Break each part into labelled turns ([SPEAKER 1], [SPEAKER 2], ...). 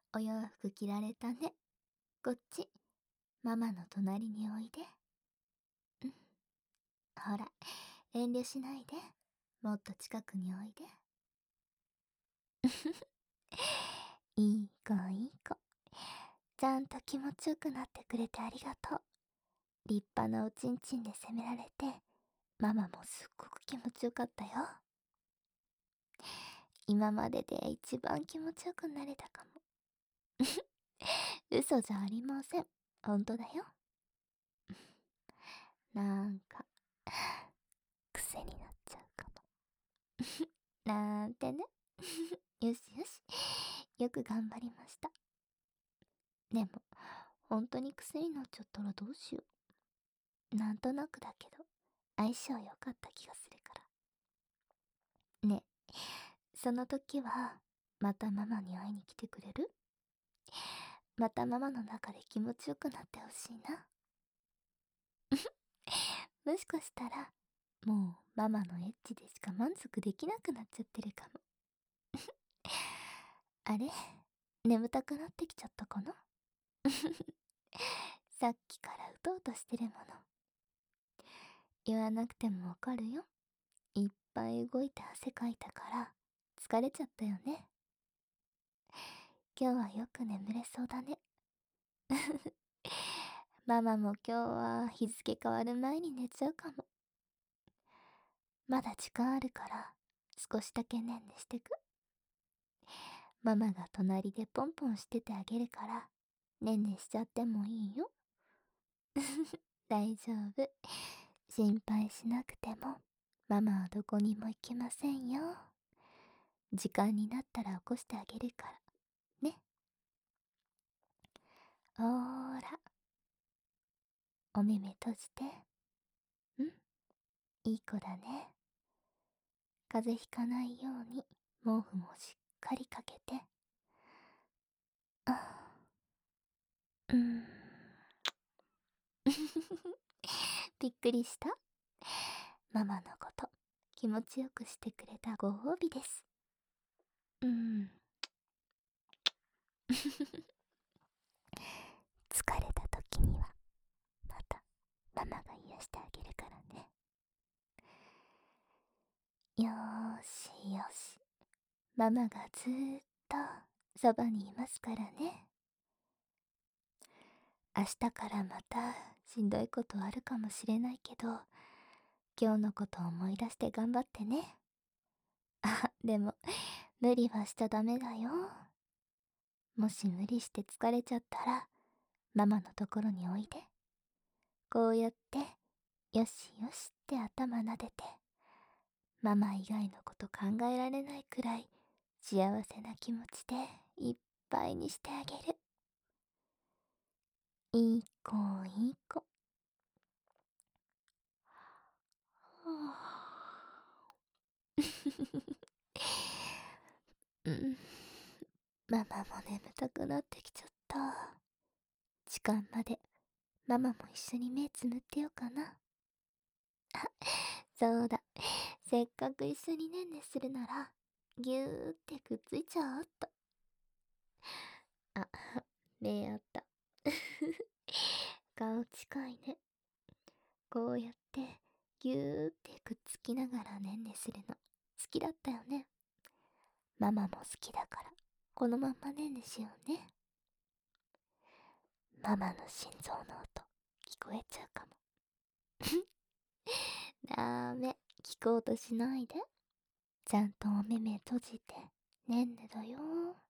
[SPEAKER 1] お洋服着られたね。こっち、ママの隣においで。うん。ほら、遠慮しないで。もっと近くにおいで。いい子いい子。ちゃんと気持ちよくなってくれてありがとう。立派なおちんちんで責められて、ママもすっごく気持ちよかったよ。今までで一番気持ちよくなれたかも。嘘じゃありません。ほんとだよ。なんか、癖になっちゃうかも。なんてね。よしよし。よく頑張りました。でも、本当に癖になっちゃったらどうしよう。なんとなくだけど、相性良かった気がするから。ね、その時は、またママに会いに来てくれる？またママの中で気持ちよくなってほしいな。もしかしたら、もうママのエッチでしか満足できなくなっちゃってるかも。あれ、眠たくなってきちゃったかな？さっきから打とうとしてるもの。言わなくてもわかるよ。いっぱい動いて汗かいたから疲れちゃったよね。今日はよく眠れそうだね。ママも今日は日付変わる前に寝ちゃうかも。まだ時間あるから少しだけねんねしてく。ママが隣でポンポンしててあげるからねんねしちゃってもいいよ。大丈夫。心配しなくてもママはどこにも行きませんよ。時間になったら起こしてあげるから。ね。ほーら、お目目閉じて。ん、いい子だね。風邪ひかないように毛布もしっかりかけて。あ、うん。びっくりした？ママのこと気持ちよくしてくれたご褒美です。うん。疲れた時にはまたママが癒してあげるからね。よーしよし。ママがずーっとそばにいますからね。明日からまたしんどいことあるかもしれないけど、今日のことを思い出して頑張ってね。あ、でも、無理はしちゃダメだよ。もし無理して疲れちゃったら、ママのところにおいで。こうやって、よしよしって頭撫でて、ママ以外のこと考えられないくらい幸せな気持ちでいっぱいにしてあげる。いい子いい子。うん。ママも眠たくなってきちゃった。時間までママも一緒に目つむってようかな。そうだ。せっかく一緒にねんねするなら、ぎゅーってくっついちゃおうっと。あ、目あった。顔近いね。こうやってぎゅーってくっつきながらねんねするの好きだったよね。ママも好きだから、このまんまねんねしようね。ママの心臓の音、聞こえちゃうかも。ダメ、聞こうとしないで。ちゃんとお目目閉じて、ねんねだよ。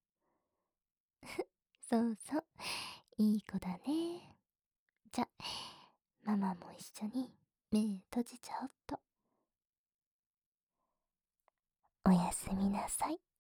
[SPEAKER 1] そうそう、いい子だね。じゃ、ママも一緒に目閉じちゃおっと。おやすみなさい。